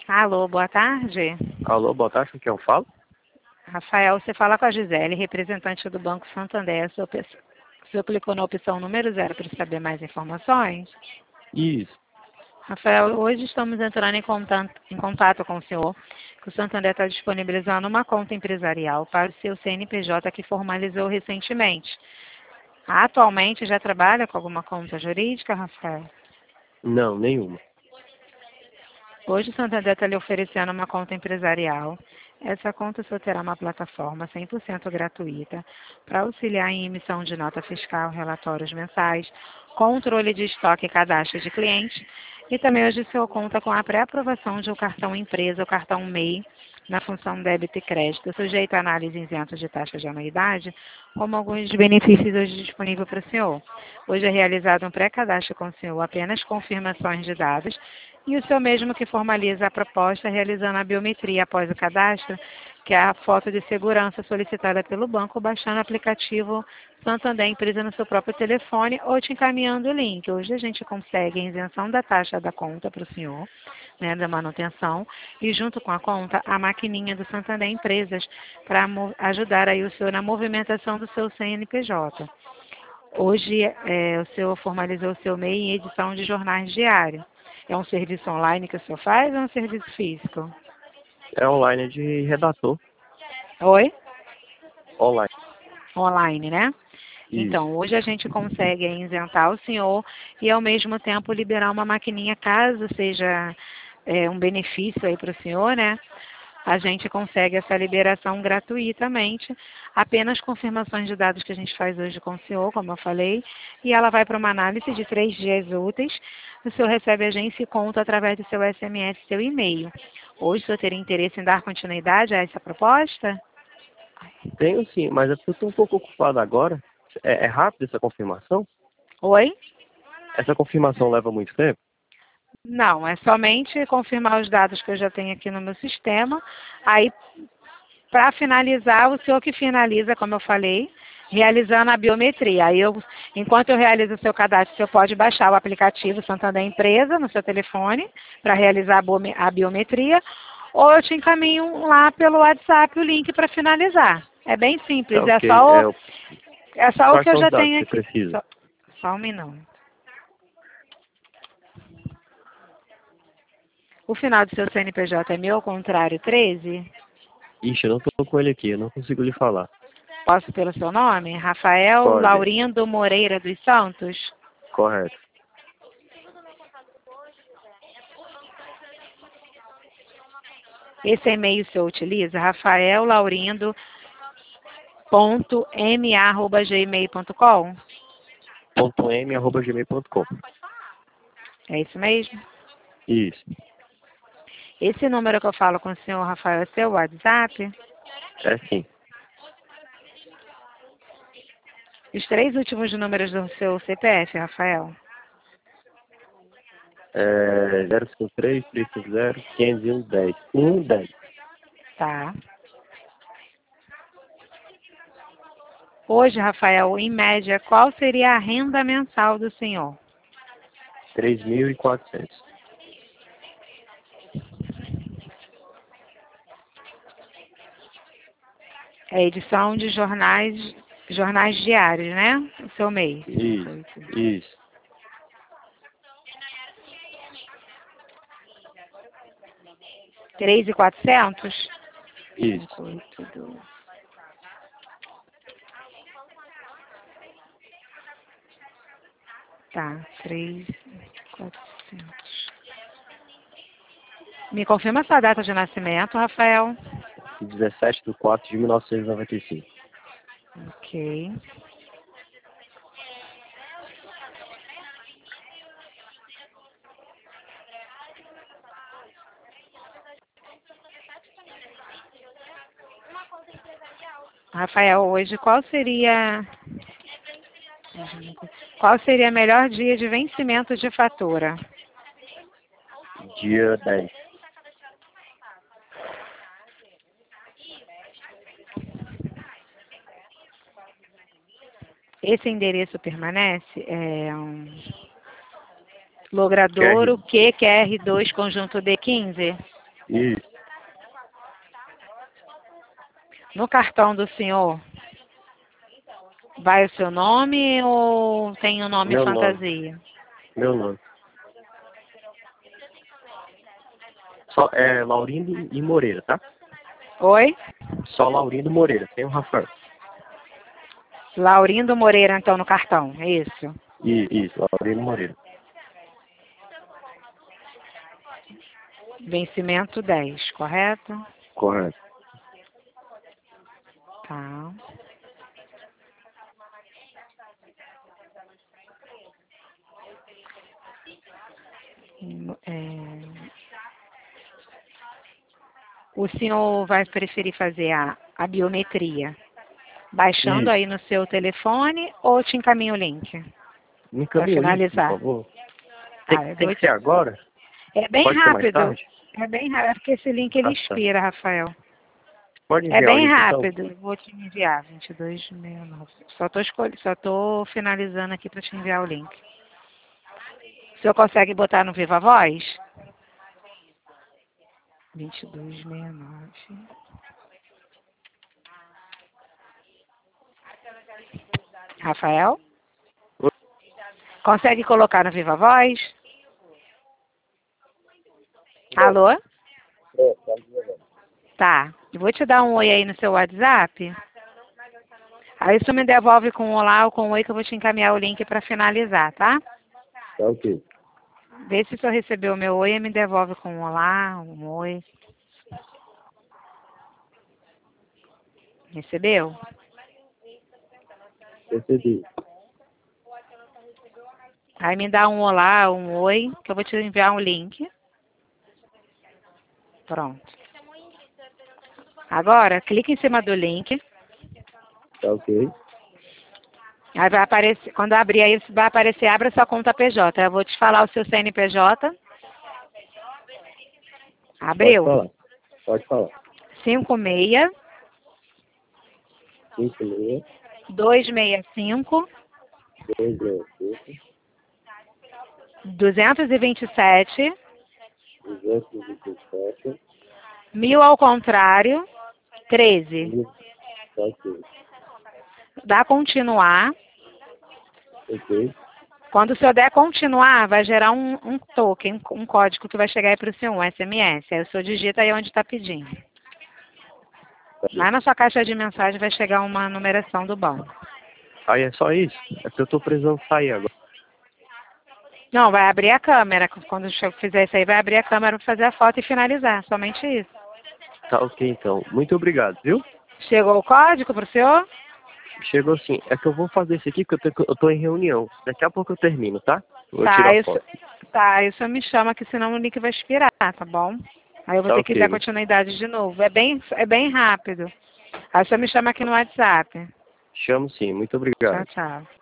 Alô, boa tarde. Alô, boa tarde, com quem eu falo? Rafael, você fala com a Gisele, representante do Banco Santander. O senhor clicou na opção número 0 para saber mais informações? Isso. Rafael, hoje estamos entrando em contato com o senhor, que o Santander está disponibilizando uma conta empresarial para o seu CNPJ que formalizou recentemente. Atualmente já trabalha com alguma conta jurídica, Rafael? Não, nenhuma. Hoje o Santander está lhe oferecendo uma conta empresarial. Essa conta só terá uma plataforma 100% gratuita para auxiliar em emissão de nota fiscal, relatórios mensais, controle de estoque e cadastro de cliente. E também hoje o senhor conta com a pré-aprovação de um cartão empresa, o cartão MEI, na função débito e crédito, sujeito a análise isenta de taxa de anuidade, como alguns benefícios hoje disponíveis para o senhor. Hoje é realizado um pré-cadastro com o senhor, apenas confirmações de dados, e o senhor mesmo que formaliza a proposta realizando a biometria após o cadastro, que é a foto de segurança solicitada pelo banco, baixando o aplicativo Santander Empresa no seu próprio telefone ou te encaminhando o link. Hoje a gente consegue a isenção da taxa da conta para o senhor, né, da manutenção, e junto com a conta, a maquininha do Santander Empresas para ajudar aí o senhor na movimentação do seu CNPJ. Hoje o senhor formalizou o seu MEI em edição de jornais diários. É um serviço online que o senhor faz ou é um serviço físico? É online de redator. Oi? Online. Online, né? Isso. Então, hoje a gente consegue isentar o senhor e, ao mesmo tempo, liberar uma maquininha caso seja um benefício aí para o senhor, né? A gente consegue essa liberação gratuitamente, apenas confirmações de dados que a gente faz hoje com o senhor, como eu falei, e ela vai para uma análise de 3 dias úteis. O senhor recebe a agência e conta através do seu SMS, seu e-mail. Hoje o senhor teria interesse em dar continuidade a essa proposta? Tenho sim, mas é porque eu estou um pouco ocupado agora. É rápido essa confirmação? Oi? Essa confirmação leva muito tempo? Não, é somente confirmar os dados que eu já tenho aqui no meu sistema. Aí, para finalizar, o senhor que finaliza, como eu falei, realizando a biometria. Aí, enquanto eu realizo o seu cadastro, o senhor pode baixar o aplicativo Santander Empresa no seu telefone para realizar a biometria, ou eu te encaminho lá pelo WhatsApp o link para finalizar. É bem simples, Tá ok. é só o Quais que eu são os já dados tenho que você aqui. precisa? Só um minuto. O final do seu CNPJ é meu, ao contrário, 13? Ixi, eu não estou com ele aqui, eu não consigo lhe falar. Posso pelo seu nome? Rafael Pode. Laurindo Moreira dos Santos? Correto. Esse e-mail o senhor utiliza? rafaellaurindo.ma@gmail.com? .m@gmail.com. É isso mesmo? Isso. Esse número que eu falo com o senhor, Rafael, é seu WhatsApp? É sim. Os 3 últimos números do seu CPF, Rafael? 053 350 501 10. 10. Tá. Hoje, Rafael, em média, qual seria a renda mensal do senhor? 3.400. É edição de jornais diários, né? O seu mês. Isso. Isso. 3.400? Isso. 582. Tá, 3.400. Me confirma sua data de nascimento, Rafael. 17/4/1995. Ok. Rafael, hoje qual seria o melhor dia de vencimento de fatura? Dia 10. Esse endereço permanece? É Logradouro QR. QQR2 conjunto D15? Isso. No cartão do senhor, vai o seu nome ou tem o nome Meu nome. fantasia? Meu nome. Só é Laurindo e Moreira, tá? Oi? Só Laurindo Moreira, sem o Rafael. Laurindo Moreira, então, no cartão, é isso? Isso, Laurindo Moreira. Vencimento 10, correto? Correto. Tá. O senhor vai preferir fazer a biometria baixando Isso. aí no seu telefone ou te encaminho o link Me para encaminha o link, por finalizar? favor. Eu Tem dou que ser agora? É bem Pode ser mais rápido. tarde? É bem rápido, porque esse link ele Ah, tá. expira, Rafael. Pode É enviar o bem link então? rápido. Vou te enviar, 2269. Só tô finalizando aqui para te enviar o link. O senhor consegue botar no Viva Voz? 2269. Rafael? Consegue colocar no Viva Voz? Alô? Tá. Eu vou te dar um oi aí no seu WhatsApp. Aí você me devolve com um olá ou com um oi que eu vou te encaminhar o link para finalizar, tá? Tá ok. Vê se o senhor recebeu o meu oi e me devolve com um olá, um oi. Recebeu? Recebi. Aí me dá um olá, um oi, que eu vou te enviar um link. Pronto. Agora, clique em cima do link. Tá ok. Aí vai aparecer, quando abrir aí, vai aparecer, abra sua conta PJ. Eu vou te falar o seu CNPJ. Pode Abriu? falar. Pode falar. 56 56, 265 265, 227 227, 1000 ao contrário 13. tá ok. Dá continuar. Ok. Quando o senhor der continuar, vai gerar um token, um código que vai chegar aí para o senhor, um SMS. Aí o senhor digita aí onde está pedindo. Lá na sua caixa de mensagem vai chegar uma numeração do banco. Aí é só isso? É porque eu tô precisando sair agora. Não, vai abrir a câmera. Quando o senhor fizer isso aí, vai abrir a câmera para fazer a foto e finalizar. Somente isso. Tá ok então. Muito obrigado, viu? Chegou o código para o senhor? Chegou sim. É que eu vou fazer isso aqui porque eu tô em reunião. Daqui a pouco eu termino, tá? Vou tirar a foto. Tá, isso me chama que senão o link vai expirar, tá bom? Aí eu vou Tá ter que ok. dar continuidade de novo. É bem rápido. Aí você me chama aqui no WhatsApp. Chamo sim. Muito Tchau, obrigado. tchau.